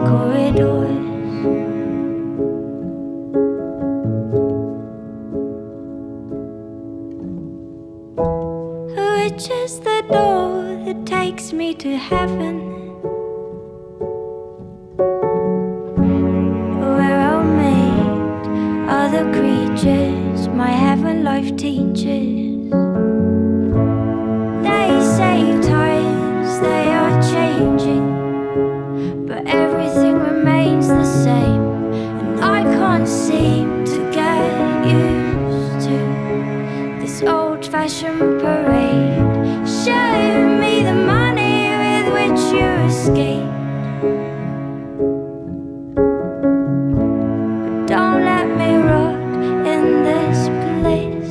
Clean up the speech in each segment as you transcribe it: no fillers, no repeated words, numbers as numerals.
corridors. Which is the door that takes me to heaven, where I'll meet other creatures my heaven life teaches. They say times they are changing, but everything remains the same, and I can't seem to get used to this old-fashioned parade. Show me the money with which you escape, but don't let me rot in this place.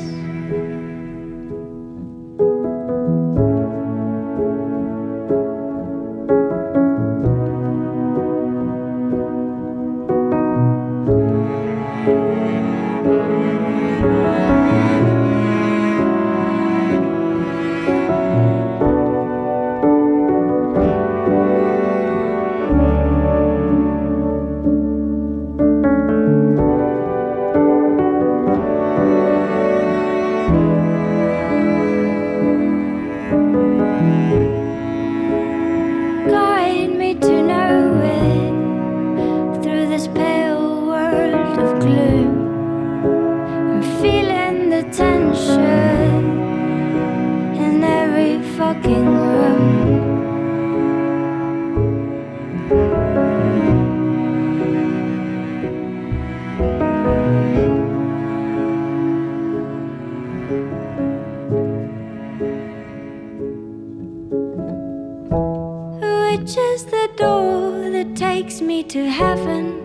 Guide me to nowhere through this pale world of gloom. I'm feeling the tension in every fucking room. Which is the door that takes me to heaven,